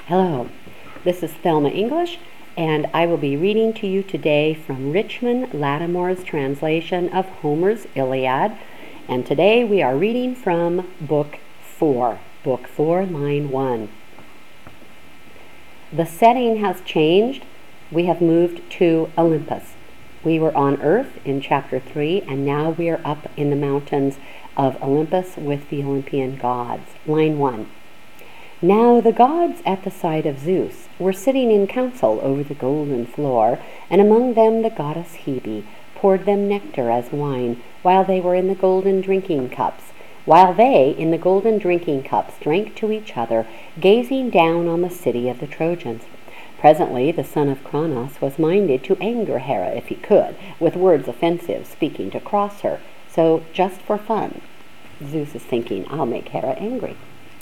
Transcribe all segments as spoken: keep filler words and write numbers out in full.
Hello, this is Thelma English, and I will be reading to you today from Richmond Lattimore's translation of Homer's Iliad, and today we are reading from Book four, Book four, Line one. The setting has changed. We have moved to Olympus. We were on Earth in Chapter three, and now we are up in the mountains of Olympus with the Olympian gods. Line one. Now the gods at the side of Zeus were sitting in council over the golden floor, and among them the goddess Hebe poured them nectar as wine, while they were in the golden drinking cups, while they in the golden drinking cups drank to each other, gazing down on the city of the Trojans. Presently the son of Cronos was minded to anger Hera if he could, with words offensive, speaking to cross her. So, just for fun, Zeus is thinking, I'll make Hera angry.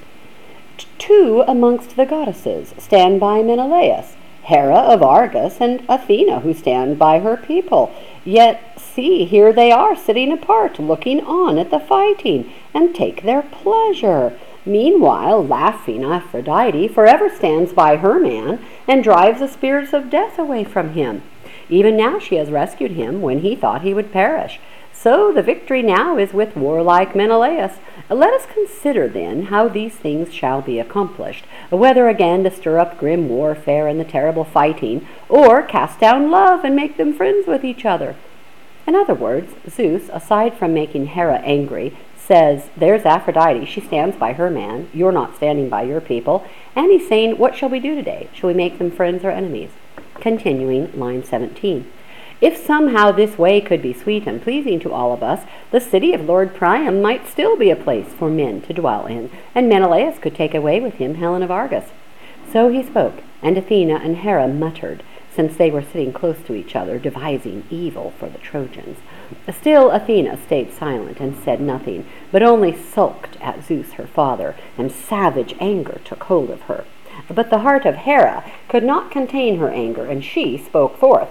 Two amongst the goddesses stand by Menelaus, Hera of Argos and Athena, who stand by her people. Yet see, here they are sitting apart, looking on at the fighting, and take their pleasure. Meanwhile, laughing Aphrodite forever stands by her man, and drives the spirits of death away from him. Even now she has rescued him when he thought he would perish. So the victory now is with warlike Menelaus. Let us consider then how these things shall be accomplished, whether again to stir up grim warfare and the terrible fighting, or cast down love and make them friends with each other. In other words, Zeus, aside from making Hera angry, says, there's Aphrodite, she stands by her man, you're not standing by your people, and he's saying, what shall we do today? Shall we make them friends or enemies? Continuing, line seventeen. If somehow this way could be sweet and pleasing to all of us, the city of Lord Priam might still be a place for men to dwell in, and Menelaus could take away with him Helen of Argos. So he spoke, and Athena and Hera muttered, since they were sitting close to each other, devising evil for the Trojans. Still Athena stayed silent and said nothing, but only sulked at Zeus her father, and savage anger took hold of her. But the heart of Hera could not contain her anger, and she spoke forth.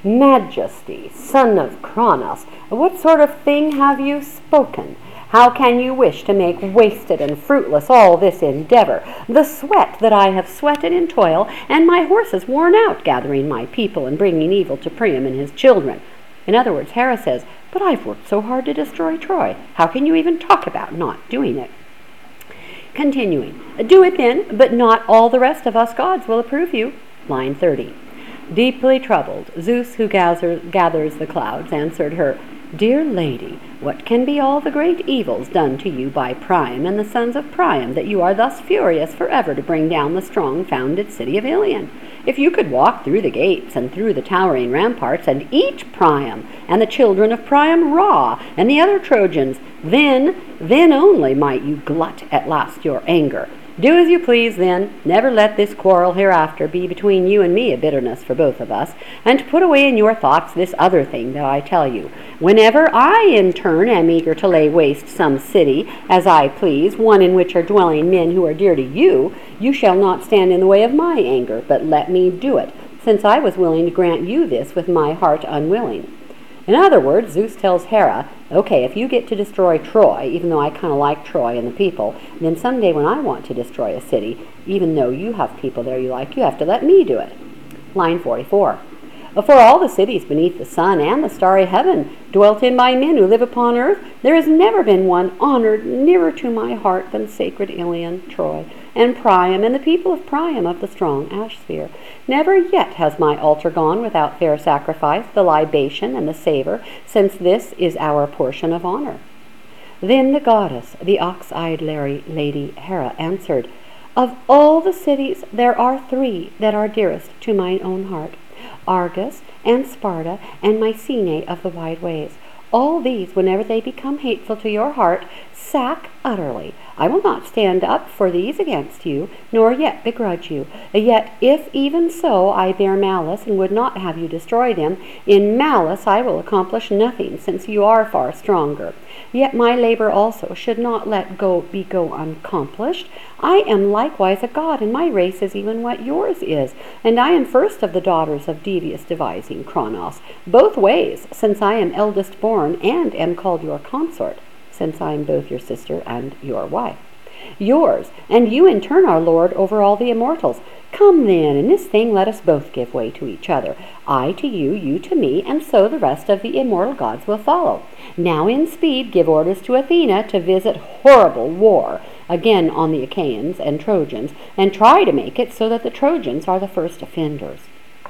Majesty, son of Cronos, what sort of thing have you spoken? How can you wish to make wasted and fruitless all this endeavor, the sweat that I have sweated in toil, and my horses worn out, gathering my people and bringing evil to Priam and his children? In other words, Hera says, but I've worked so hard to destroy Troy. How can you even talk about not doing it? Continuing, do it then, but not all the rest of us gods will approve you. Line thirty. Deeply troubled, Zeus, who gather, gathers the clouds, answered her, Dear lady, what can be all the great evils done to you by Priam and the sons of Priam, that you are thus furious forever to bring down the strong founded city of Ilion? If you could walk through the gates and through the towering ramparts, and eat Priam and the children of Priam raw, and the other Trojans, then, then only might you glut at last your anger. Do as you please, then. Never let this quarrel hereafter be between you and me a bitterness for both of us, and put away in your thoughts this other thing that I tell you. Whenever I in turn am eager to lay waste some city, as I please, one in which are dwelling men who are dear to you, you shall not stand in the way of my anger, but let me do it, since I was willing to grant you this with my heart unwilling. In other words, Zeus tells Hera, okay, if you get to destroy Troy, even though I kind of like Troy and the people, then someday when I want to destroy a city, even though you have people there you like, you have to let me do it. Line forty-four. For all the cities beneath the sun and the starry heaven, dwelt in by men who live upon earth, there has never been one honored nearer to my heart than sacred Ilion, Troy, and Priam, and the people of Priam of the strong ash sphere. Never yet has my altar gone without fair sacrifice, the libation and the savor, since this is our portion of honor. Then the goddess, the ox-eyed lady Hera, answered, Of all the cities there are three that are dearest to mine own heart, Argos and Sparta and Mycenae of the wide ways. All these, whenever they become hateful to your heart, sack utterly. I will not stand up for these against you, nor yet begrudge you. Yet if even so I bear malice and would not have you destroy them, in malice I will accomplish nothing, since you are far stronger. Yet my labor also should not let go be go unaccomplished. I am likewise a god, and my race is even what yours is, and I am first of the daughters of devious devising Cronos, both ways, since I am eldest born, and am called your consort, since I am both your sister and your wife. yours, and you in turn are lord over all the immortals. Come then, in this thing let us both give way to each other, I to you, you to me, and so the rest of the immortal gods will follow. Now in speed give orders to Athena to visit horrible war again on the Achaeans and Trojans, and try to make it so that the Trojans are the first offenders."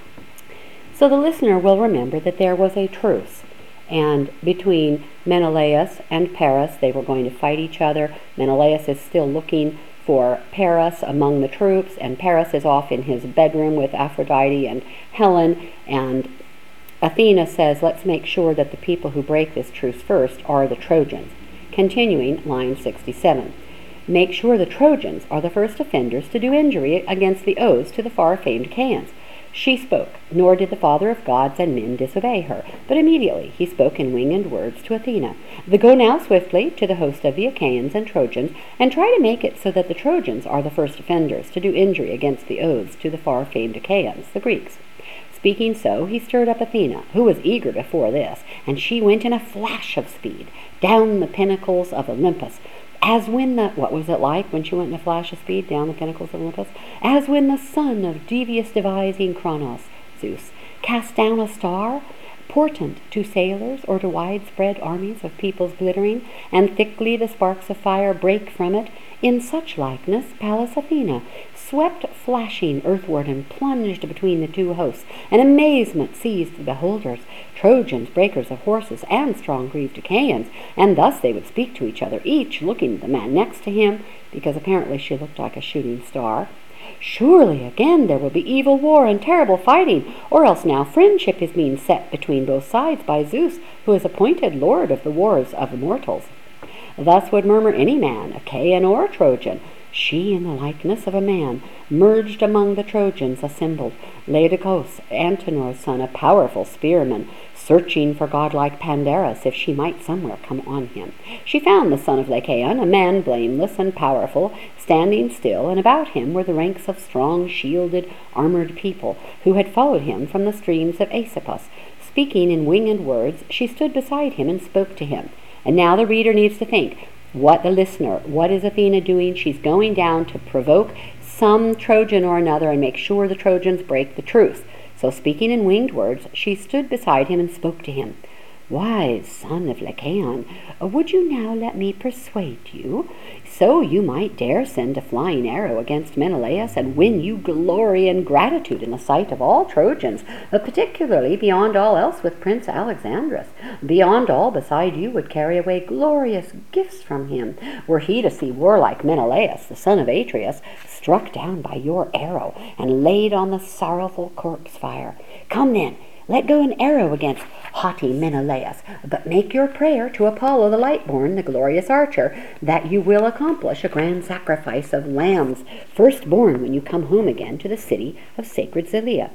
So the listener will remember that there was a truce, and between Menelaus and Paris, they were going to fight each other. Menelaus is still looking for Paris among the troops, and Paris is off in his bedroom with Aphrodite and Helen, and Athena says, let's make sure that the people who break this truce first are the Trojans. Continuing, line sixty-seven. Make sure the Trojans are the first offenders to do injury against the oaths to the far-famed Achaeans. She spoke, nor did the father of gods and men disobey her, but immediately he spoke in winged words to Athena. "The go now swiftly to the host of the Achaeans and Trojans, and try to make it so that the Trojans are the first offenders to do injury against the oaths to the far-famed Achaeans, the Greeks." Speaking so, he stirred up Athena, who was eager before this, and she went in a flash of speed down the pinnacles of Olympus, as when the, what was it like when she went in a flash of speed down the pinnacles of Olympus? As when the son of devious devising Kronos, Zeus, cast down a star, portent to sailors or to widespread armies of peoples glittering, and thickly the sparks of fire break from it. In such likeness Pallas Athena swept flashing earthward and plunged between the two hosts, and amazement seized the beholders, Trojans, breakers of horses, and strong-grieved Achaeans, and thus they would speak to each other, each looking at the man next to him, because apparently she looked like a shooting star. "Surely again there will be evil war and terrible fighting, or else now friendship is being set between both sides by Zeus, who is appointed lord of the wars of the mortals." Thus would murmur any man, Achaean or Trojan. She in the likeness of a man, merged among the Trojans assembled, Laodocus, Antenor's son, a powerful spearman, searching for godlike Pandarus, if she might somewhere come on him. She found the son of Lycaon, a man blameless and powerful, standing still, and about him were the ranks of strong, shielded, armored people, who had followed him from the streams of Aesopus. Speaking in winged words, she stood beside him and spoke to him. And now the reader needs to think, what the listener, what is Athena doing? She's going down to provoke some Trojan or another and make sure the Trojans break the truce. So speaking in winged words, she stood beside him and spoke to him. "Wise son of Lycaon, would you now let me persuade you, so you might dare send a flying arrow against Menelaus and win you glory and gratitude in the sight of all Trojans, uh, particularly beyond all else with Prince Alexandrus. Beyond all beside you would carry away glorious gifts from him, were he to see warlike Menelaus, the son of Atreus, struck down by your arrow and laid on the sorrowful corpse fire. Come then, let go an arrow against haughty Menelaus, but make your prayer to Apollo the Lightborn, the glorious archer, that you will accomplish a grand sacrifice of lambs, firstborn when you come home again to the city of sacred Zelea."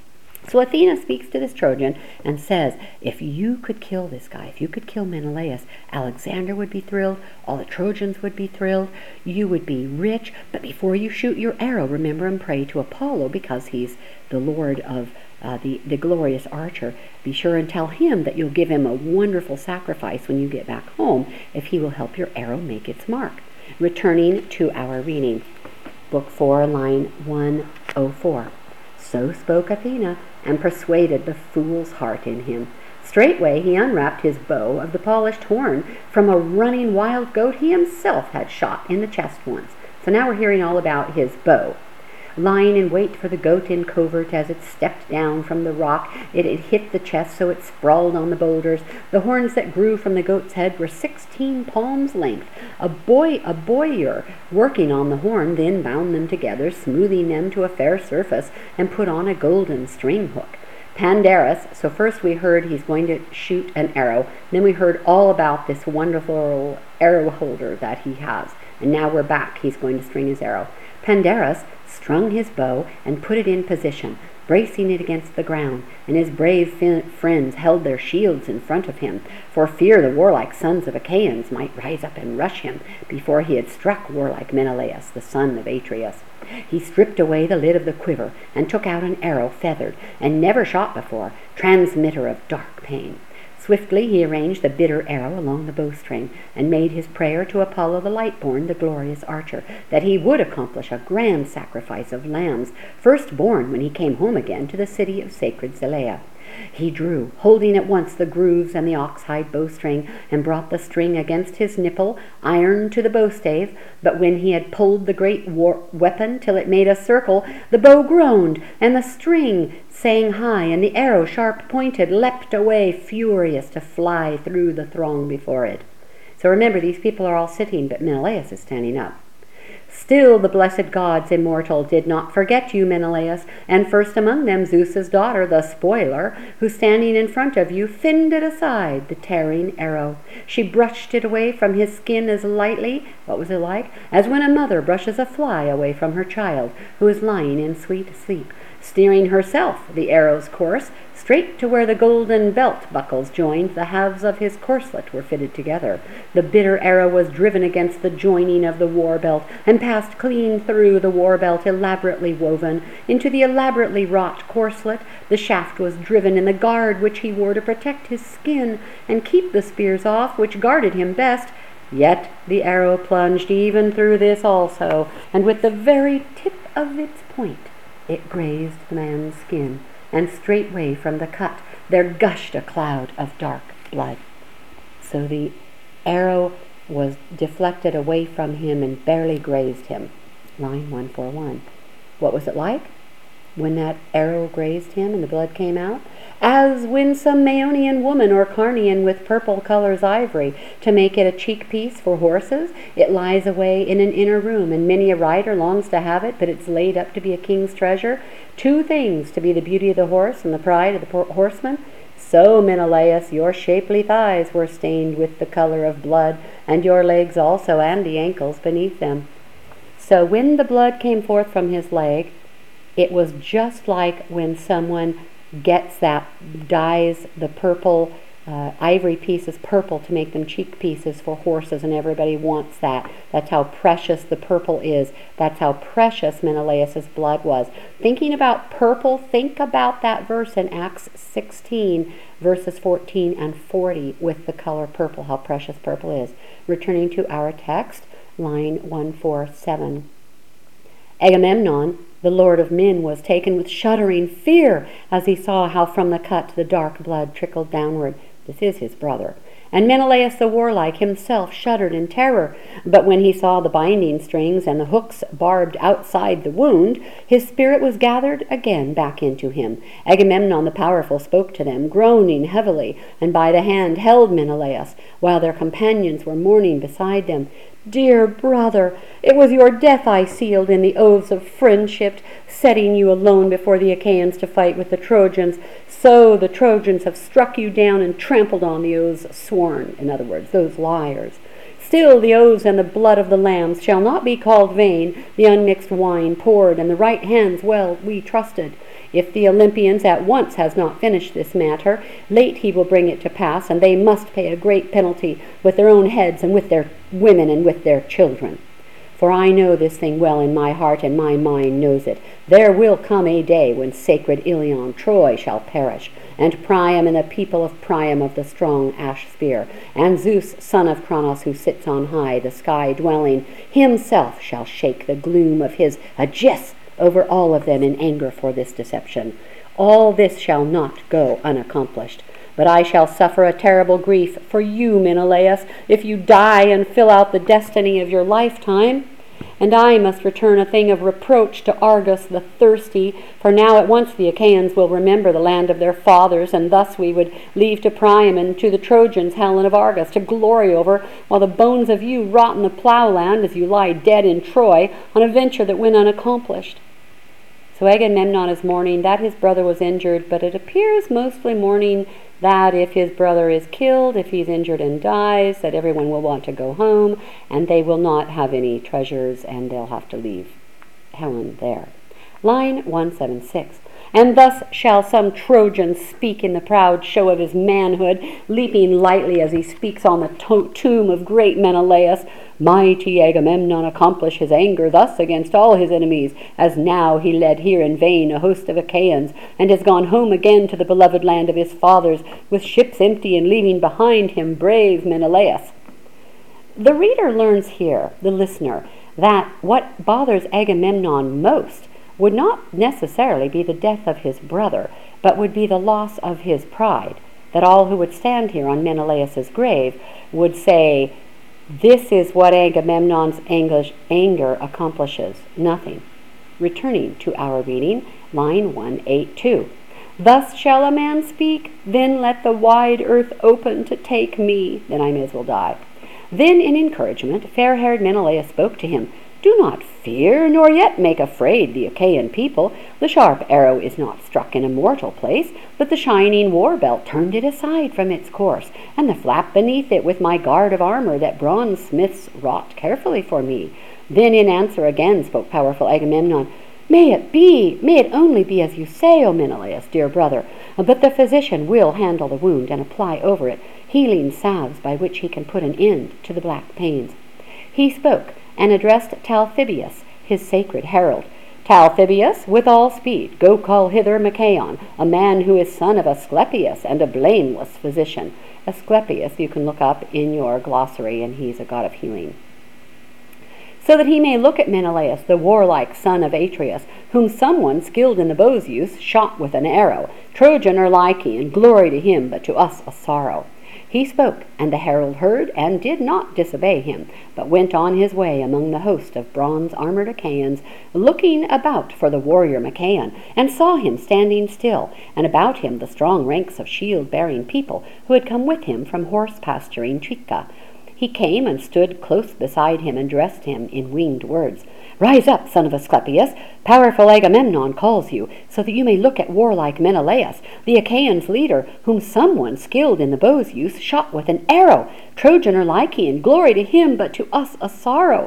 So Athena speaks to this Trojan and says, if you could kill this guy, if you could kill Menelaus, Alexander would be thrilled, all the Trojans would be thrilled, you would be rich, but before you shoot your arrow, remember and pray to Apollo, because he's the lord of uh, the, the glorious archer. Be sure and tell him that you'll give him a wonderful sacrifice when you get back home, if he will help your arrow make its mark. Returning to our reading, Book four, line one oh four. So spoke Athena, and persuaded the fool's heart in him. Straightway he unwrapped his bow of the polished horn from a running wild goat he himself had shot in the chest once. So now we're hearing all about his bow. Lying in wait for the goat in covert as it stepped down from the rock, it had hit the chest so it sprawled on the boulders. The horns that grew from the goat's head were sixteen palms length. A boy, a bowyer working on the horn then bound them together, smoothing them to a fair surface, and put on a golden string hook. Pandarus, so first we heard he's going to shoot an arrow, then we heard all about this wonderful arrow holder that he has, and now we're back, he's going to string his arrow. Pandarus strung his bow and put it in position, bracing it against the ground, and his brave f- friends held their shields in front of him, for fear the warlike sons of Achaeans might rise up and rush him before he had struck warlike Menelaus, the son of Atreus. He stripped away the lid of the quiver and took out an arrow feathered and never shot before, transmitter of dark pain. Swiftly he arranged the bitter arrow along the bowstring, and made his prayer to Apollo the light-born, the glorious archer, that he would accomplish a grand sacrifice of lambs, first-born when he came home again to the city of sacred Zelea. He drew, holding at once the grooves and the ox-hide bowstring, and brought the string against his nipple, iron to the bowstave. But when he had pulled the great war weapon till it made a circle, the bow groaned, and the string sang high, and the arrow, sharp-pointed, leapt away, furious to fly through the throng before it. So remember, these people are all sitting, but Menelaus is standing up. Still the blessed gods immortal did not forget you, Menelaus, and first among them Zeus's daughter, the spoiler, who standing in front of you fended aside the tearing arrow. She brushed it away from his skin as lightly, what was it like? As when a mother brushes a fly away from her child, who is lying in sweet sleep, steering herself the arrow's course, straight to where the golden belt buckles joined, the halves of his corslet were fitted together. The bitter arrow was driven against the joining of the war belt, and passed clean through the war belt, elaborately woven, into the elaborately wrought corslet. The shaft was driven in the guard which he wore to protect his skin, and keep the spears off, which guarded him best. Yet the arrow plunged even through this also, and with the very tip of its point it grazed the man's skin, and straightway from the cut there gushed a cloud of dark blood. So the arrow was deflected away from him and barely grazed him. Line one forty-one. What was it like when that arrow grazed him and the blood came out? As when some Maeonian woman or Carnian with purple colors ivory to make it a cheek piece for horses. It lies away in an inner room, and many a rider longs to have it, but it's laid up to be a king's treasure. Two things, to be the beauty of the horse and the pride of the horseman. So, Menelaus, your shapely thighs were stained with the color of blood, and your legs also, and the ankles beneath them. So when the blood came forth from his leg, it was just like when someone gets that, dyes the purple uh, ivory pieces purple to make them cheek pieces for horses, and everybody wants that. That's how precious the purple is. That's how precious Menelaus's blood was. Thinking about purple, think about that verse in Acts sixteen, verses fourteen and forty, with the color purple, how precious purple is. Returning to our text, line one forty-seven. Agamemnon, the lord of men, was taken with shuddering fear as he saw how from the cut the dark blood trickled downward. This is his brother. And Menelaus the warlike himself shuddered in terror. But when he saw the binding strings and the hooks barbed outside the wound, his spirit was gathered again back into him. Agamemnon the powerful spoke to them, groaning heavily, and by the hand held Menelaus, while their companions were mourning beside them. Dear brother, it was your death I sealed in the oaths of friendship, setting you alone before the Achaeans to fight with the Trojans. So the Trojans have struck you down and trampled on the oaths sworn. In other words, those liars. Still the oaths and the blood of the lambs shall not be called vain, the unmixed wine poured, and the right hands well we trusted. If the Olympians at once has not finished this matter, late he will bring it to pass, and they must pay a great penalty with their own heads and with their women and with their children. For I know this thing well in my heart, and my mind knows it. There will come a day when sacred Ilion, Troy, shall perish, and Priam and the people of Priam of the strong ash spear, and Zeus, son of Cronos, who sits on high, the sky dwelling, himself shall shake the gloom of his Aegis over all of them in anger for this deception. All this shall not go unaccomplished. But I shall suffer a terrible grief for you, Menelaus, if you die and fill out the destiny of your lifetime. And I must return a thing of reproach to Argus the thirsty, for now at once the Achaeans will remember the land of their fathers, and thus we would leave to Priam and to the Trojans Helen of Argus to glory over, while the bones of you rot in the ploughland as you lie dead in Troy on a venture that went unaccomplished. So Agamemnon is mourning that his brother was injured, but it appears mostly mourning that if his brother is killed, if he's injured and dies, that everyone will want to go home, and they will not have any treasures, and they'll have to leave Helen there. Line one seventy-six. And thus shall some Trojan speak in the proud show of his manhood, leaping lightly as he speaks on the to- tomb of great Menelaus. Mighty Agamemnon accomplish his anger thus against all his enemies, as now he led here in vain a host of Achaeans, and has gone home again to the beloved land of his fathers, with ships empty and leaving behind him brave Menelaus. The reader learns here, the listener, that what bothers Agamemnon most would not necessarily be the death of his brother, but would be the loss of his pride, that all who would stand here on Menelaus's grave would say, this is what Agamemnon's anger accomplishes, nothing. Returning to our reading, line one eighty-two. Thus shall a man speak, then let the wide earth open to take me, then I may as well die. Then in encouragement, fair-haired Menelaus spoke to him, do not fear, nor yet make afraid the Achaean people. The sharp arrow is not struck in a mortal place, but the shining war belt turned it aside from its course, and the flap beneath it with my guard of armor that bronze smiths wrought carefully for me. Then in answer again spoke powerful Agamemnon, May it be, may it only be as you say, O Menelaus, dear brother, but the physician will handle the wound and apply over it healing salves by which he can put an end to the black pains. He spoke, and addressed Talthybius, his sacred herald. Talthybius, with all speed, go call hither Machaon, a man who is son of Asclepius, and a blameless physician. Asclepius you can look up in your glossary, and he's a god of healing. So that he may look at Menelaus, the warlike son of Atreus, whom someone skilled in the bow's use shot with an arrow, Trojan or Lycian, glory to him, but to us a sorrow. He spoke, and the herald heard, and did not disobey him, but went on his way among the host of bronze-armored Achaeans, looking about for the warrior Machaon, and saw him standing still, and about him the strong ranks of shield-bearing people who had come with him from horse-pasturing Trika. He came and stood close beside him and addressed him in winged words. Rise up, son of Asclepius, powerful Agamemnon calls you, so that you may look at warlike Menelaus, the Achaeans' leader, whom someone skilled in the bow's use shot with an arrow. Trojan or Lycian, glory to him, but to us a sorrow.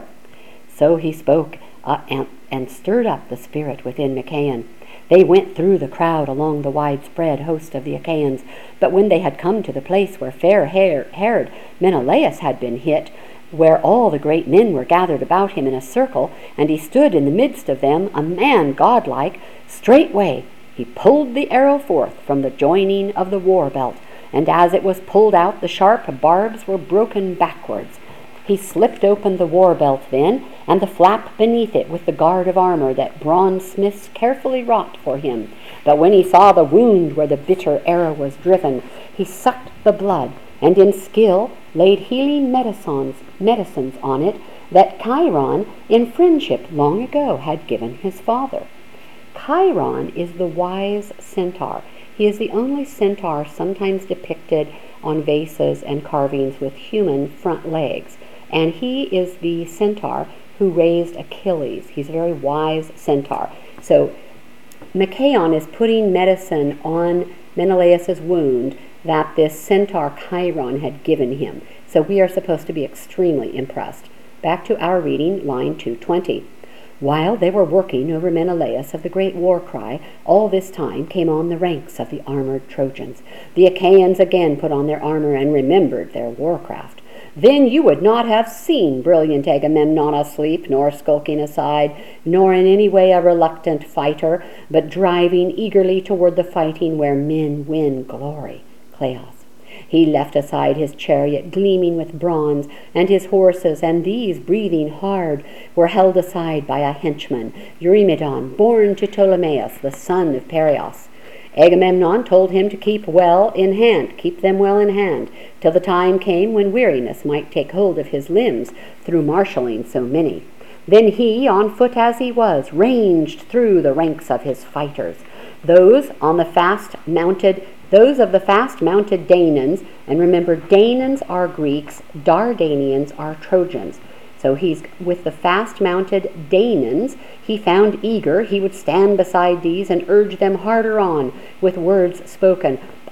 So he spoke, uh, and, and stirred up the spirit within Machaon. They went through the crowd along the widespread host of the Achaeans, but when they had come to the place where fair-haired Menelaus had been hit, where all the great men were gathered about him in a circle, and he stood in the midst of them, a man godlike, straightway he pulled the arrow forth from the joining of the war belt, and as it was pulled out, the sharp barbs were broken backwards. He slipped open the war belt then, and the flap beneath it with the guard of armor that bronze smiths carefully wrought for him. But when he saw the wound where the bitter arrow was driven, he sucked the blood, and in skill laid healing medicines, medicines on it that Chiron in friendship long ago had given his father. Chiron is the wise centaur. He is the only centaur sometimes depicted on vases and carvings with human front legs, and he is the centaur who raised Achilles. He's a very wise centaur. So Machaon is putting medicine on Menelaus's wound that this centaur Chiron had given him. So we are supposed to be extremely impressed. Back to our reading, line two twenty. While they were working over Menelaus of the great war cry, all this time came on the ranks of the armored Trojans. The Achaeans again put on their armor and remembered their warcraft. Then you would not have seen brilliant Agamemnon asleep, nor skulking aside, nor in any way a reluctant fighter, but driving eagerly toward the fighting where men win glory. Kleos. He left aside his chariot gleaming with bronze, and his horses, and these, breathing hard, were held aside by a henchman, Eurymedon, born to Ptolemaeus, the son of Pereos. Agamemnon told him to keep well in hand, keep them well in hand, till the time came when weariness might take hold of his limbs through marshalling so many. Then he, on foot as he was, ranged through the ranks of his fighters, those on the fast-mounted Those of the fast-mounted Danaans, and remember, Danaans are Greeks, Dardanians are Trojans. So he's with the fast-mounted Danaans. He found eager, he would stand beside these and urge them harder on with words spoken.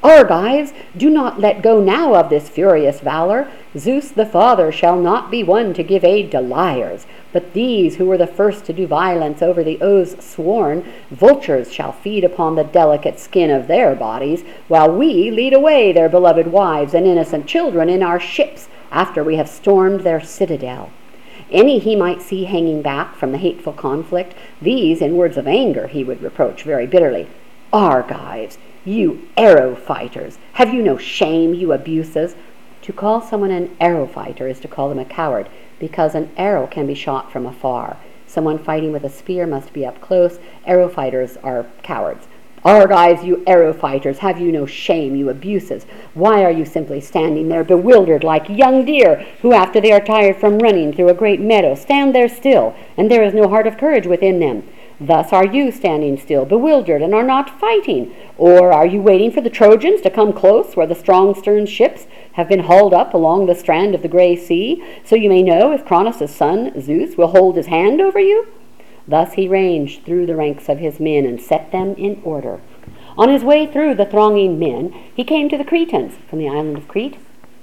Argives, do not let go now of this furious valor. Zeus the Father shall not be one to give aid to liars, but these who were the first to do violence over the oaths sworn, vultures shall feed upon the delicate skin of their bodies, while we lead away their beloved wives and innocent children in our ships after we have stormed their citadel. Any he might see hanging back from the hateful conflict, these in words of anger he would reproach very bitterly. Argives, you arrow fighters, have you no shame, you abuses? To call someone an arrow fighter is to call them a coward, because an arrow can be shot from afar. Someone fighting with a spear must be up close. Arrow fighters are cowards. Argives, you arrow fighters, have you no shame, you abuses? Why are you simply standing there bewildered like young deer, who after they are tired from running through a great meadow stand there still, and there is no heart of courage within them? Thus are you standing still, bewildered, and are not fighting. Or are you waiting for the Trojans to come close where the strong stern ships have been hauled up along the strand of the grey sea, so you may know if Cronos' son Zeus will hold his hand over you? Thus he ranged through the ranks of his men and set them in order. On his way through the thronging men, he came to the Cretans from the island of Crete,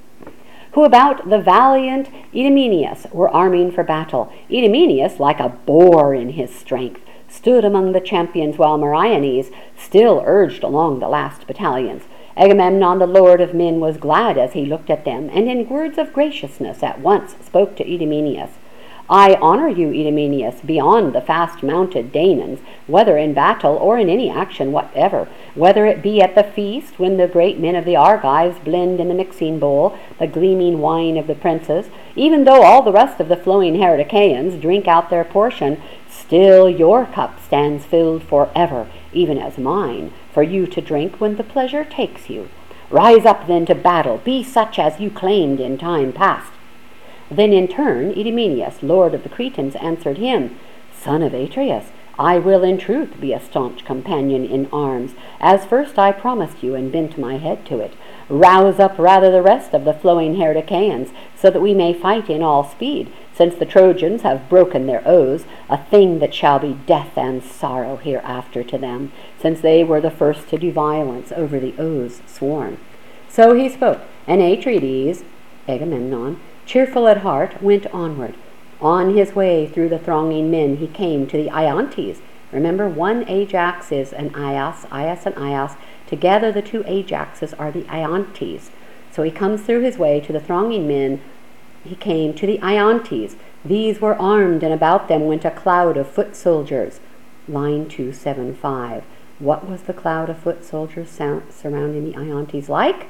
who about the valiant Idomeneus were arming for battle. Idomeneus, like a boar in his strength, stood among the champions, while Meriones still urged along the last battalions. Agamemnon, the lord of men, was glad as he looked at them, and in words of graciousness at once spoke to Idomeneus. I honor you, Idomeneus, beyond the fast-mounted Danaans, whether in battle or in any action whatever, whether it be at the feast, when the great men of the Argives blend in the mixing bowl the gleaming wine of the princes, even though all the rest of the flowing-haired Achaeans drink out their portion, still your cup stands filled forever, even as mine, for you to drink when the pleasure takes you. Rise up then to battle, be such as you claimed in time past. Then in turn Idomeneus, lord of the Cretans, answered him, Son of Atreus, I will in truth be a staunch companion in arms, as first I promised you and bent my head to it. Rouse up rather the rest of the flowing-haired Achaeans, so that we may fight in all speed, since the Trojans have broken their oaths, a thing that shall be death and sorrow hereafter to them, since they were the first to do violence over the oaths sworn. So he spoke, and Atreides, Agamemnon, cheerful at heart, went onward. On his way through the thronging men he came to the Iantes. Remember, one Ajax is an Aias, Aias and Aias. Together the two Ajaxes are the Iantes. So he comes through his way to the thronging men. He came to the Iantes. These were armed, and about them went a cloud of foot soldiers. Line two seventy-five. What was the cloud of foot soldiers surrounding the Iantes like?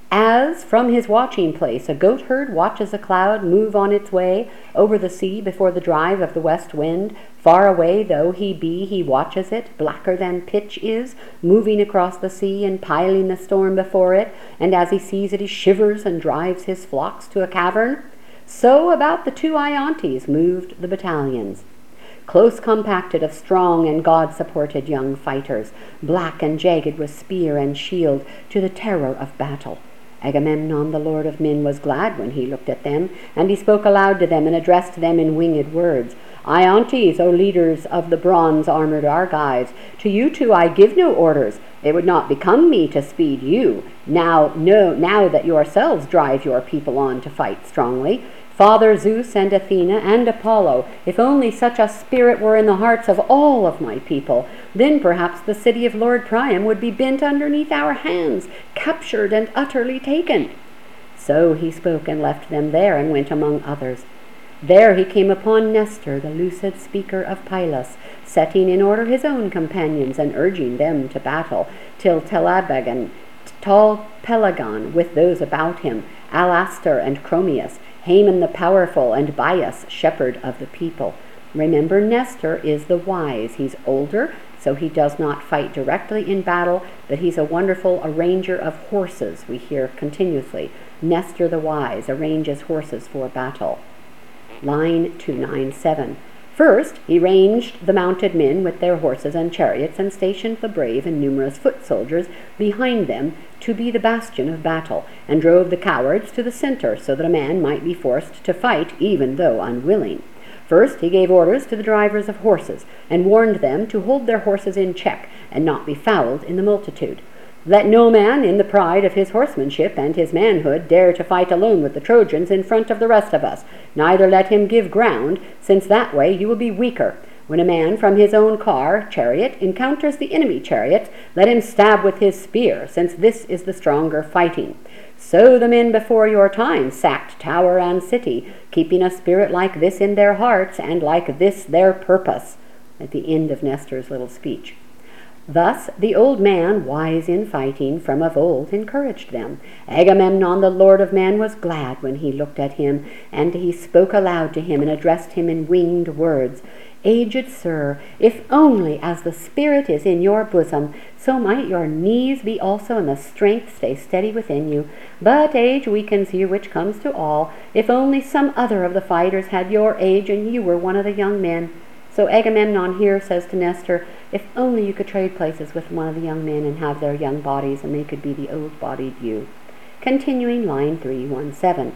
As from his watching place a goatherd watches a cloud move on its way over the sea before the drive of the west wind, far away though he be, he watches it, blacker than pitch is, moving across the sea and piling the storm before it, and as he sees it he shivers and drives his flocks to a cavern. So about the two Iantes moved the battalions, close compacted of strong and God-supported young fighters, black and jagged with spear and shield, to the terror of battle. Agamemnon, the lord of men, was glad when he looked at them, and he spoke aloud to them and addressed them in winged words. Iantes, O leaders of the bronze-armored Argives, to you two I give no orders. It would not become me to speed you, now, no, now that yourselves drive your people on to fight strongly. Father Zeus and Athena and Apollo, if only such a spirit were in the hearts of all of my people, then perhaps the city of Lord Priam would be bent underneath our hands, captured and utterly taken. So he spoke and left them there and went among others. There he came upon Nestor, the lucid speaker of Pylos, setting in order his own companions and urging them to battle, till Telabagon, tall Pelagon with those about him, Alastor and Chromius, Haman the powerful, and Bias, shepherd of the people. Remember, Nestor is the wise. He's older, so he does not fight directly in battle, but he's a wonderful arranger of horses, we hear continuously. Nestor the wise arranges horses for battle. Line two ninety-seven. First, he ranged the mounted men with their horses and chariots, and stationed the brave and numerous foot soldiers behind them to be the bastion of battle, and drove the cowards to the center, so that a man might be forced to fight even though unwilling. First, he gave orders to the drivers of horses, and warned them to hold their horses in check, and not be fouled in the multitude. Let no man in the pride of his horsemanship and his manhood dare to fight alone with the Trojans in front of the rest of us, neither let him give ground, since that way you will be weaker. When a man from his own car, chariot, encounters the enemy chariot, let him stab with his spear, since this is the stronger fighting. So the men before your time sacked tower and city, keeping a spirit like this in their hearts, and like this their purpose. At the end of Nestor's little speech. Thus the old man, wise in fighting, from of old encouraged them. Agamemnon, the lord of men, was glad when he looked at him, and he spoke aloud to him and addressed him in winged words. Aged sir, if only as the spirit is in your bosom, so might your knees be also, and the strength stay steady within you. But age weakens you, which comes to all. If only some other of the fighters had your age, and you were one of the young men. So Agamemnon here says to Nestor, if only you could trade places with one of the young men and have their young bodies, and they could be the old-bodied you. Continuing line three seventeen.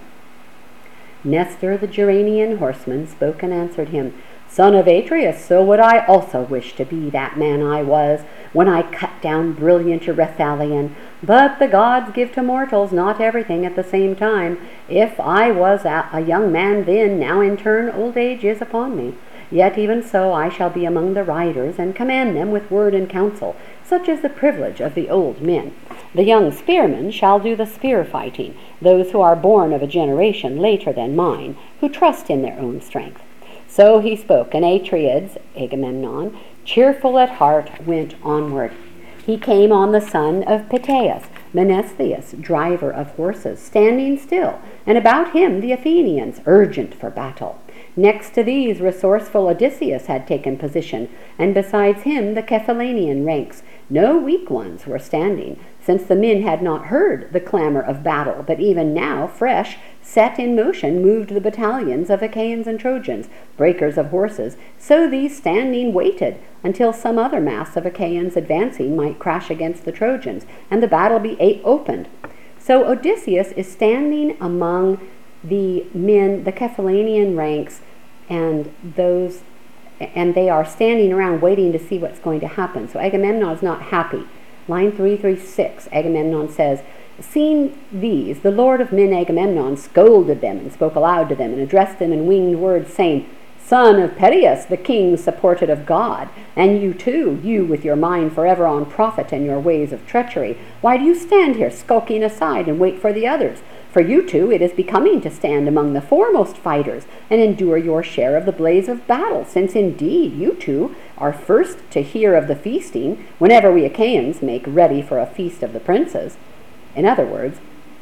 Nestor, the Gerenian horseman, spoke and answered him, Son of Atreus, so would I also wish to be that man I was, when I cut down brilliant Erethalion. But the gods give to mortals not everything at the same time. If I was a, a young man then, now in turn old age is upon me. Yet even so I shall be among the riders, and command them with word and counsel. Such is the privilege of the old men. The young spearmen shall do the spear fighting, those who are born of a generation later than mine, who trust in their own strength. So he spoke, and Atreides, Agamemnon, cheerful at heart, went onward. He came on the son of Peteus, Menestheus, driver of horses, standing still, and about him the Athenians, urgent for battle. Next to these, resourceful Odysseus had taken position, and besides him the Cephallenian ranks. No weak ones were standing, since the men had not heard the clamor of battle, but even now, fresh, set in motion, moved the battalions of Achaeans and Trojans, breakers of horses. So these standing waited until some other mass of Achaeans advancing might crash against the Trojans, and the battle be opened. So Odysseus is standing among the men, the Cephallenian ranks, and those, and they are standing around waiting to see what's going to happen. So Agamemnon is not happy. Line three thirty-six, Agamemnon says, Seeing these, the lord of men Agamemnon scolded them and spoke aloud to them and addressed them in winged words, saying, Son of Peteus, the king supported of God, and you too, you with your mind forever on profit and your ways of treachery, why do you stand here skulking aside and wait for the others? For you two it is becoming to stand among the foremost fighters and endure your share of the blaze of battle, since indeed you two are first to hear of the feasting whenever we Achaeans make ready for a feast of the princes. In other words,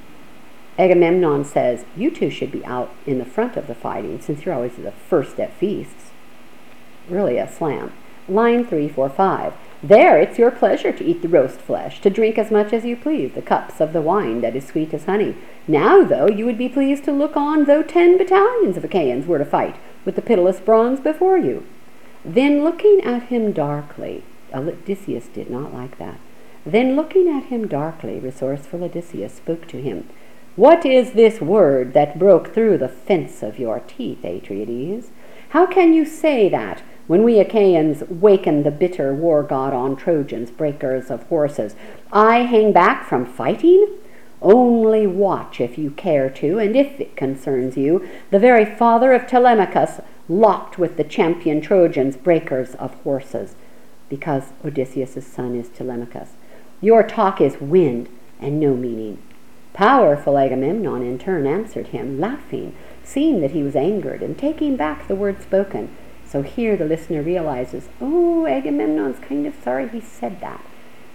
Agamemnon says, you two should be out in the front of the fighting, since you're always the first at feasts. Really a slam. Line three forty-five. There it's your pleasure to eat the roast flesh, to drink as much as you please the cups of the wine that is sweet as honey. Now, though, you would be pleased to look on, though ten battalions of Achaeans were to fight, with the pitiless bronze before you. Then looking at him darkly, Odysseus did not like that. Then looking at him darkly, resourceful Odysseus spoke to him. What is this word that broke through the fence of your teeth, Atreides? How can you say that, when we Achaeans waken the bitter war god on Trojans, breakers of horses, I hang back from fighting? Only watch if you care to, and if it concerns you, the very father of Telemachus locked with the champion Trojans, breakers of horses, because Odysseus' son is Telemachus. Your talk is wind and no meaning. Powerful Agamemnon in turn answered him, laughing, seeing that he was angered, and taking back the word spoken. So here the listener realizes, oh, Agamemnon's kind of sorry he said that.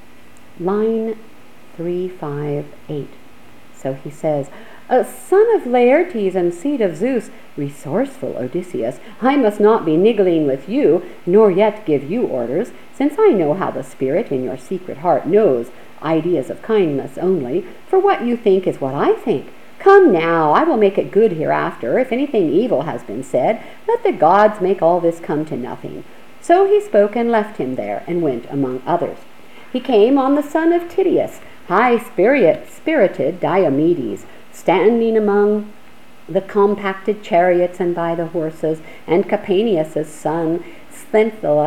Line three fifty-eight. So he says, a son of Laertes and seed of Zeus, resourceful Odysseus, I must not be niggling with you, nor yet give you orders, since I know how the spirit in your secret heart knows ideas of kindness only, for what you think is what I think. Come now, I will make it good hereafter. If anything evil has been said, let the gods make all this come to nothing. So he spoke and left him there, and went among others. He came on the son of Tydeus, high-spirited Diomedes, standing among the compacted chariots and by the horses, and Capaneus' son, Sthenelus,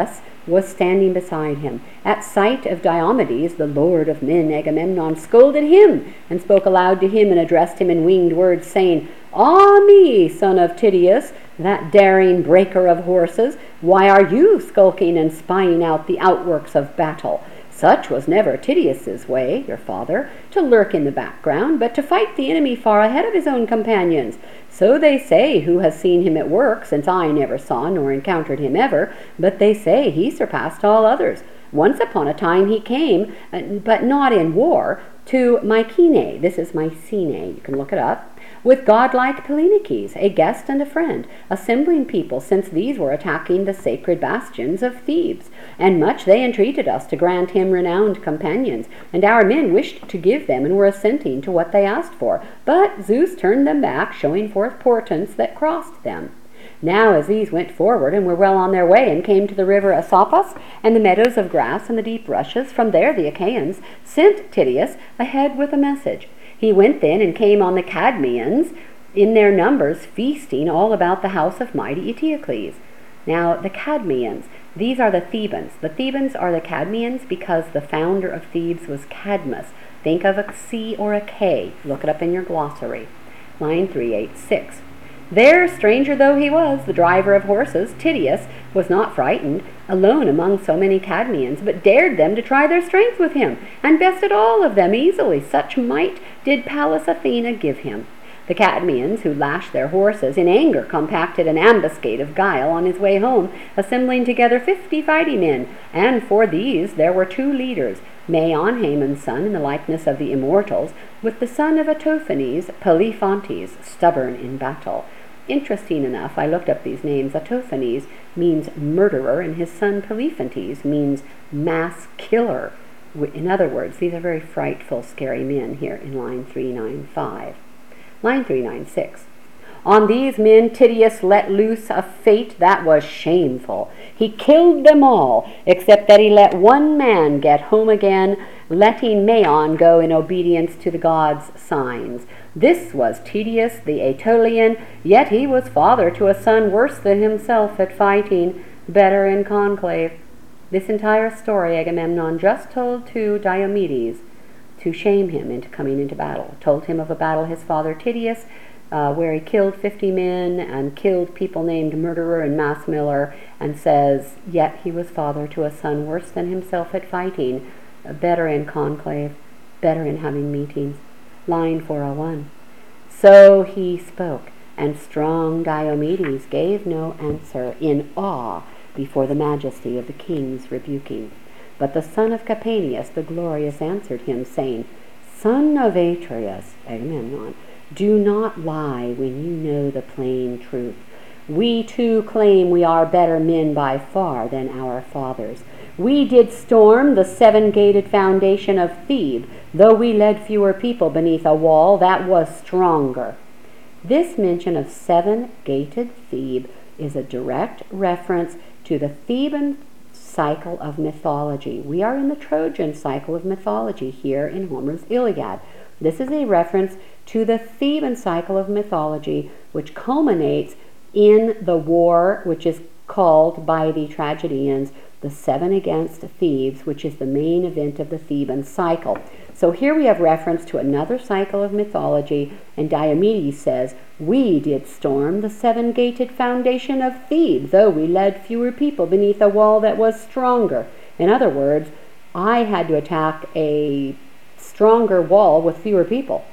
was standing beside him. At sight of Diomedes, the lord of men, Agamemnon scolded him and spoke aloud to him and addressed him in winged words, saying, "Ah me, son of Tydeus, that daring breaker of horses, why are you skulking and spying out the outworks of battle? Such was never Tydeus's way, your father, to lurk in the background, but to fight the enemy far ahead of his own companions. So they say who has seen him at work, since I never saw nor encountered him ever, but they say he surpassed all others. Once upon a time he came, but not in war, to Mycenae, this is Mycenae, you can look it up, with godlike Polynices, a guest and a friend, assembling people, since these were attacking the sacred bastions of Thebes. And much they entreated us to grant him renowned companions, and our men wished to give them, and were assenting to what they asked for. But Zeus turned them back, showing forth portents that crossed them. Now as these went forward, and were well on their way, and came to the river Asopus, and the meadows of grass, and the deep rushes, from there the Achaeans sent Tydeus ahead with a message. He went then and came on the Cadmeans in their numbers, feasting all about the house of mighty Eteocles. Now the Cadmeans, these are the Thebans. The Thebans are the Cadmeans because the founder of Thebes was Cadmus. Think of a C or a K. Look it up in your glossary. Line three eighty-six. There, stranger though he was, the driver of horses, Tydeus, was not frightened, alone among so many Cadmeans, but dared them to try their strength with him, and bested all of them easily. Such might did Pallas Athena give him. The Cadmeans, who lashed their horses, in anger compacted an ambuscade of guile on his way home, assembling together fifty fighting men, and for these there were two leaders, Maon, Haman's son, in the likeness of the immortals, with the son of Autophanes, Polyphontes, stubborn in battle. Interesting enough, I looked up these names. Autophanes means murderer, and his son Polyphontes means mass killer. In other words, these are very frightful, scary men here in line three ninety-five. Line three ninety-six. On these men Tydeus let loose a fate that was shameful. He killed them all, except that he let one man get home again, letting Maon go in obedience to the gods' signs. This was Tydeus the Aetolian, yet he was father to a son worse than himself at fighting, better in conclave. This entire story Agamemnon just told to Diomedes to shame him into coming into battle. Told him of a battle his father Tydeus, uh, where he killed fifty men and killed people named Murderer and Mass Miller, and says, yet he was father to a son worse than himself at fighting, better in conclave, better in having meetings. Line four oh one. So he spoke, and strong Diomedes gave no answer, in awe before the majesty of the king's rebuking. But the son of Capaneus the glorious answered him, saying, Son of Atreus, Agamemnon, do not lie when you know the plain truth. We too claim we are better men by far than our fathers. We did storm the seven-gated foundation of Thebes, though we led fewer people beneath a wall that was stronger. This mention of seven-gated Thebes is a direct reference to the Theban cycle of mythology. We are in the Trojan cycle of mythology here in Homer's Iliad. This is a reference to the Theban cycle of mythology, which culminates in the war which is called by the tragedians the Seven Against Thebes, which is the main event of the Theban cycle. So here we have reference to another cycle of mythology, and Diomedes says, we did storm the seven-gated foundation of Thebes, though we led fewer people beneath a wall that was stronger. In other words, I had to attack a stronger wall with fewer people.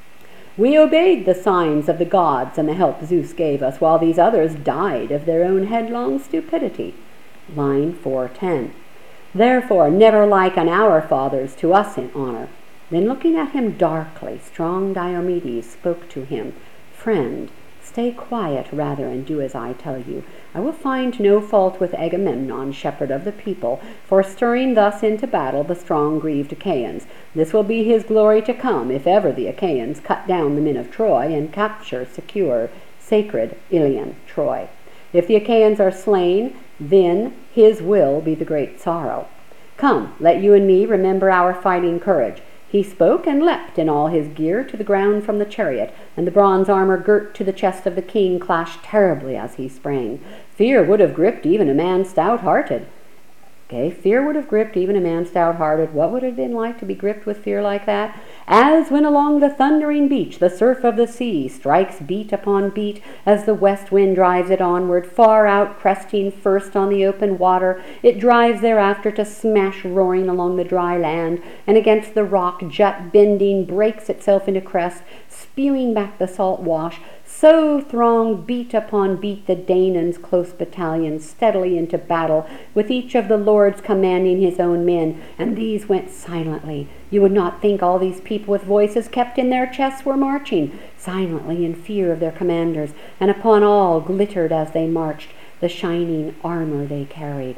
We obeyed the signs of the gods and the help Zeus gave us, while these others died of their own headlong stupidity. Line four ten. Therefore, never liken our fathers to us in honor. Then looking at him darkly, strong Diomedes spoke to him, Friend, stay quiet rather and do as I tell you. I will find no fault with Agamemnon, shepherd of the people, for stirring thus into battle the strong grieved Achaeans. This will be his glory to come, if ever the Achaeans cut down the men of Troy and capture secure sacred Ilion, Troy. If the Achaeans are slain, then his will be the great sorrow. Come, let you and me remember our fighting courage. He spoke and leapt in all his gear to the ground from the chariot, and the bronze armor girt to the chest of the king clashed terribly as he sprang. Fear would have gripped even a man stout-hearted. Okay, fear would have gripped even a man stout-hearted. What would it have been like to be gripped with fear like that? As when along the thundering beach the surf of the sea strikes beat upon beat as the west wind drives it onward, far out cresting first on the open water, it drives thereafter to smash roaring along the dry land, and against the rock jut bending breaks itself into crest, spewing back the salt wash. So thronged beat upon beat the Danaans' close battalions steadily into battle, with each of the lords commanding his own men, and these went silently. You would not think all these people with voices kept in their chests were marching, silently in fear of their commanders, and upon all glittered as they marched the shining armor they carried.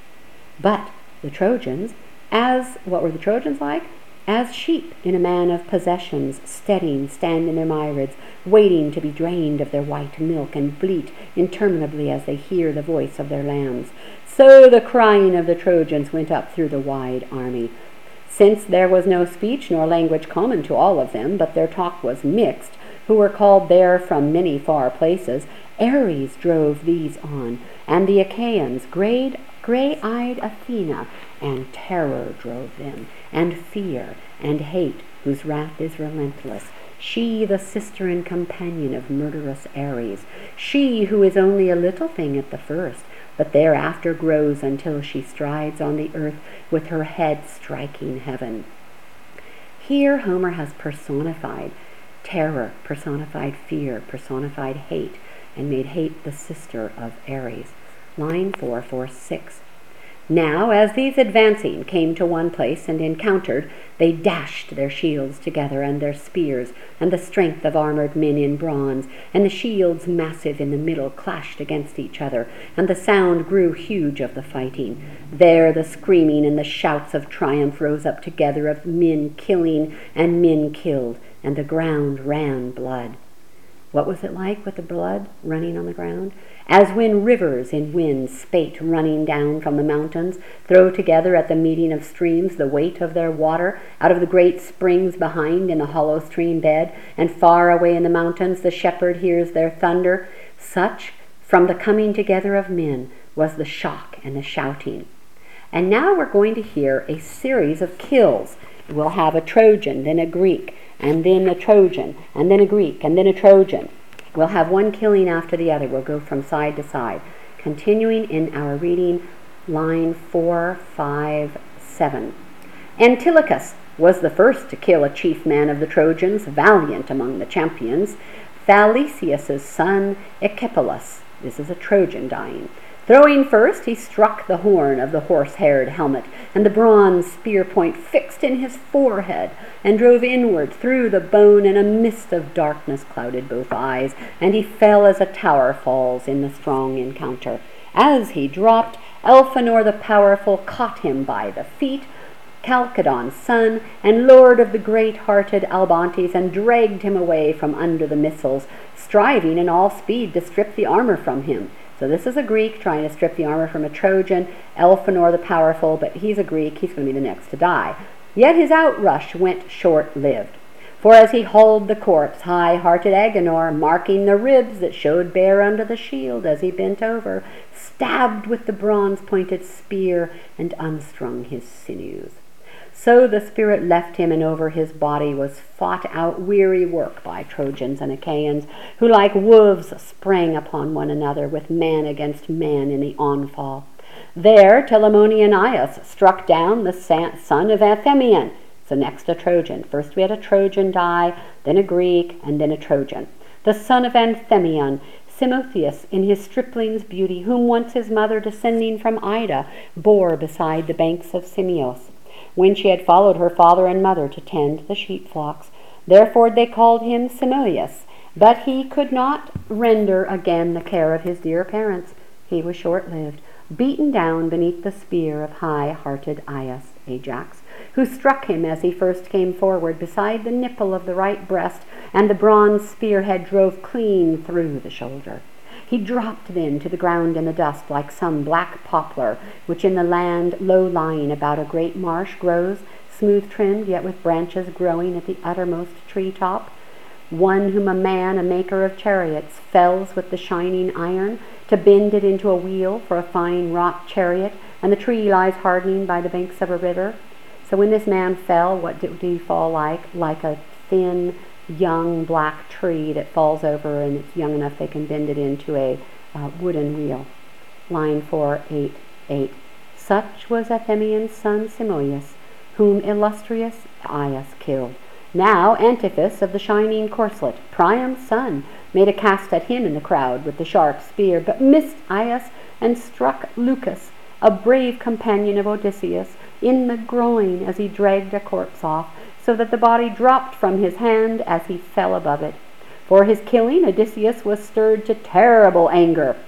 But the Trojans, as, what were the Trojans like? As sheep in a man of possessions, steading, stand in their myriads, waiting to be drained of their white milk, and bleat interminably as they hear the voice of their lambs. So the crying of the Trojans went up through the wide army. Since there was no speech nor language common to all of them, but their talk was mixed, who were called there from many far places, Ares drove these on, and the Achaeans, great gray-eyed Athena, and terror drove them, and fear, and hate, whose wrath is relentless. She, the sister and companion of murderous Ares, she who is only a little thing at the first, but thereafter grows until she strides on the earth with her head striking heaven. Here Homer has personified terror, personified fear, personified hate, and made hate the sister of Ares. Line four forty-six. Now, as these advancing came to one place and encountered, they dashed their shields together and their spears, and the strength of armored men in bronze, and the shields massive in the middle clashed against each other, and the sound grew huge of the fighting. There the screaming and the shouts of triumph rose up together of men killing and men killed, and the ground ran blood. What was it like with the blood running on the ground? As when rivers in wind spate running down from the mountains, throw together at the meeting of streams the weight of their water out of the great springs behind in the hollow stream bed, and far away in the mountains the shepherd hears their thunder, such, from the coming together of men, was the shock and the shouting. And now we're going to hear a series of kills. We'll have a Trojan, then a Greek, and then a Trojan, and then a Greek, and then a Trojan. We'll have one killing after the other. We'll go from side to side. Continuing in our reading, line four, five, seven. Antilochus was the first to kill a chief man of the Trojans, valiant among the champions, Thalesius' son Echepolus. This is a Trojan dying. Throwing first, he struck the horn of the horse-haired helmet, and the bronze spear point fixed in his forehead, and drove inward through the bone, and a mist of darkness clouded both eyes, and he fell as a tower falls in the strong encounter. As he dropped, Elphenor the powerful caught him by the feet, Chalcodon's son, and lord of the great-hearted Albantes, and dragged him away from under the missiles, striving in all speed to strip the armor from him. So this is a Greek trying to strip the armor from a Trojan, Elphenor the powerful, but he's a Greek, he's going to be the next to die. Yet his outrush went short-lived. For as he hauled the corpse, high-hearted Agenor, marking the ribs that showed bare under the shield as he bent over, stabbed with the bronze-pointed spear and unstrung his sinews. So the spirit left him, and over his body was fought out weary work by Trojans and Achaeans, who like wolves sprang upon one another with man against man in the onfall. There Telamonian Aias struck down the son of Anthemion. So next a Trojan. First we had a Trojan die, then a Greek, and then a Trojan. The son of Anthemion, Simotheus, in his stripling's beauty, whom once his mother, descending from Ida, bore beside the banks of Simios, when she had followed her father and mother to tend the sheep flocks. Therefore they called him Simoeus, but he could not render again the care of his dear parents. He was short-lived, beaten down beneath the spear of high-hearted Aias, Ajax, who struck him as he first came forward beside the nipple of the right breast, and the bronze spearhead drove clean through the shoulder. He dropped then to the ground in the dust like some black poplar, which in the land low-lying about a great marsh grows, smooth-trimmed, yet with branches growing at the uttermost tree-top. One whom a man, a maker of chariots, fells with the shining iron, to bend it into a wheel for a fine wrought chariot, and the tree lies hardening by the banks of a river. So when this man fell, what did he fall like? Like a thin, young black tree that falls over, and it's young enough they can bend it into a uh, wooden wheel. Line four eight eight. Such was Athemian's son Simoeus, whom illustrious Aias killed. Now Antiphus of the shining corslet, Priam's son, made a cast at him in the crowd with the sharp spear, but missed Aias and struck Lucus, a brave companion of Odysseus, in the groin as he dragged a corpse off, so that the body dropped from his hand as he fell above it. For his killing, Odysseus was stirred to terrible anger.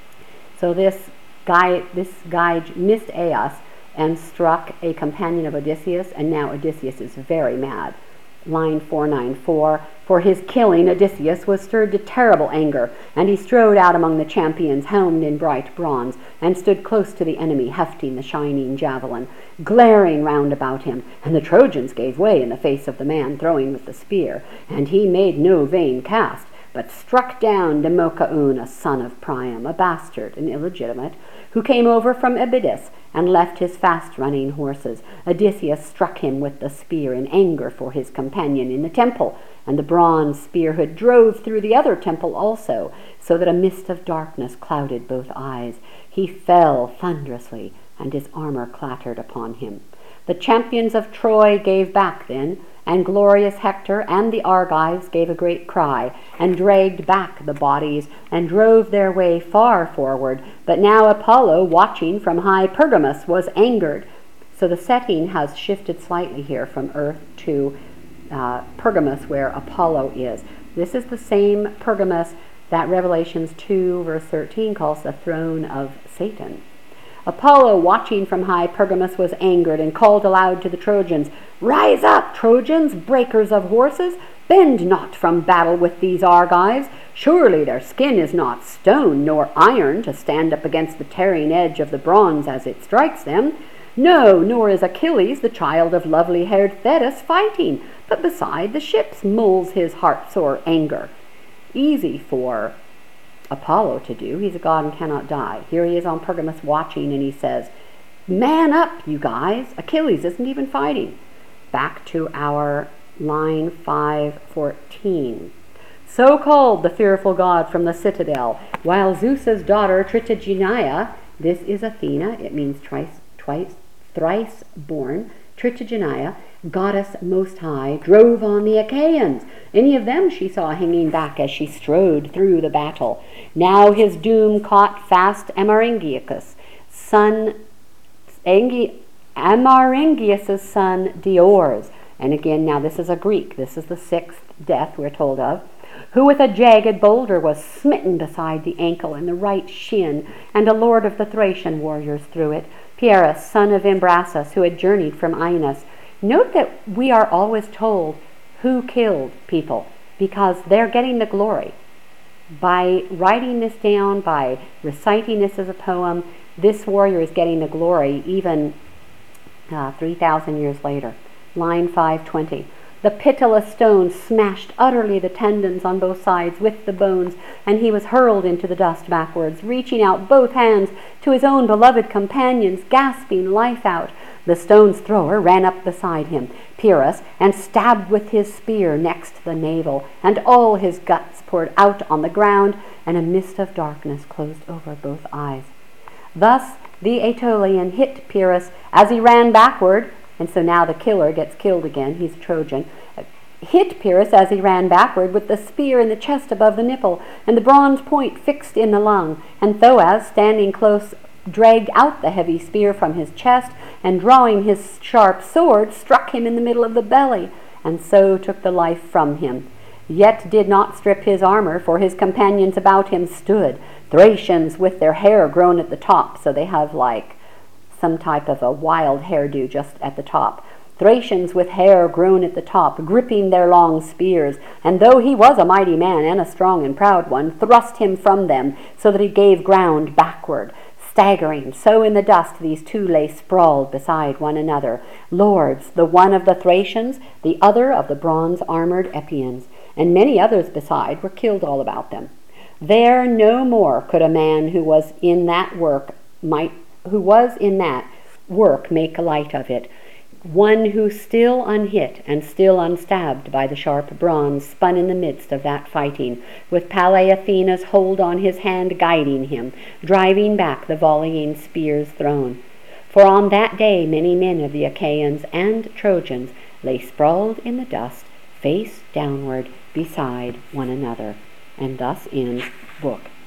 So this guy, this guy missed Aias and struck a companion of Odysseus, and now Odysseus is very mad. Line four ninety-four. For his killing, Odysseus was stirred to terrible anger, and he strode out among the champions, helmed in bright bronze, and stood close to the enemy, hefting the shining javelin, glaring round about him. And the Trojans gave way in the face of the man throwing with the spear, and he made no vain cast, but struck down Demochaon, a son of Priam, a bastard and illegitimate, who came over from Abydos and left his fast-running horses. Odysseus struck him with the spear in anger for his companion in the temple, and the bronze spearhead drove through the other temple also, so that a mist of darkness clouded both eyes. He fell thunderously, and his armor clattered upon him. The champions of Troy gave back then, and glorious Hector and the Argives gave a great cry, and dragged back the bodies, and drove their way far forward. But now Apollo, watching from high Pergamus, was angered. So the setting has shifted slightly here from earth to uh, Pergamus, where Apollo is. This is the same Pergamus that Revelations two, verse thirteen, calls the throne of Satan. Apollo, watching from high Pergamus, was angered and called aloud to the Trojans, "Rise up, Trojans, breakers of horses! Bend not from battle with these Argives. Surely their skin is not stone nor iron to stand up against the tearing edge of the bronze as it strikes them. No, nor is Achilles, the child of lovely-haired Thetis, fighting, but beside the ships mulls his heart-sore anger." Easy for Apollo to do. He's a god and cannot die. Here he is on Pergamus watching, and he says, "Man up, you guys. Achilles isn't even fighting." Back to our line five fourteen. So called the fearful god from the citadel, while Zeus's daughter Tritogenia, this is Athena, it means twice, twice, thrice born, Tritogenia, goddess most high, drove on the Achaeans. Any of them she saw hanging back as she strode through the battle. Now his doom caught fast Amaryngeicus, son Angi, Amaryngeus's son Diores. And again, now this is a Greek. This is the sixth death we're told of. Who with a jagged boulder was smitten beside the ankle and the right shin, and a lord of the Thracian warriors through it, Pierus, son of Imbrasus, who had journeyed from Aenus. Note that we are always told who killed people, because they're getting the glory. By writing this down, by reciting this as a poem, this warrior is getting the glory even uh, three thousand years later. Line five twenty. The pitiless stone smashed utterly the tendons on both sides with the bones, and he was hurled into the dust backwards, reaching out both hands to his own beloved companions, gasping life out. The stone's thrower ran up beside him, Pyrrhus, and stabbed with his spear next the navel, and all his guts poured out on the ground, and a mist of darkness closed over both eyes. Thus the Aetolian hit Pyrrhus as he ran backward, and so now the killer gets killed again, he's a Trojan, hit Pyrrhus as he ran backward with the spear in the chest above the nipple, and the bronze point fixed in the lung, and Thoas, standing close, dragged out the heavy spear from his chest, and drawing his sharp sword, struck him in the middle of the belly, and so took the life from him. Yet did not strip his armor, for his companions about him stood, Thracians with their hair grown at the top, so they have like some type of a wild hairdo just at the top. Thracians with hair grown at the top, gripping their long spears, and though he was a mighty man and a strong and proud one, thrust him from them, so that he gave ground backward. Staggering, so in the dust these two lay sprawled beside one another, lords, the one of the Thracians, the other of the bronze-armored Epeans, and many others beside were killed all about them. There no more could a man who was in that work might who was in that work make light of it. One who, still unhit and still unstabbed by the sharp bronze, spun in the midst of that fighting, with Pallas Athena's hold on his hand guiding him, driving back the volleying spears thrown. For on that day many men of the Achaeans and Trojans lay sprawled in the dust, face downward, beside one another. And thus ends Book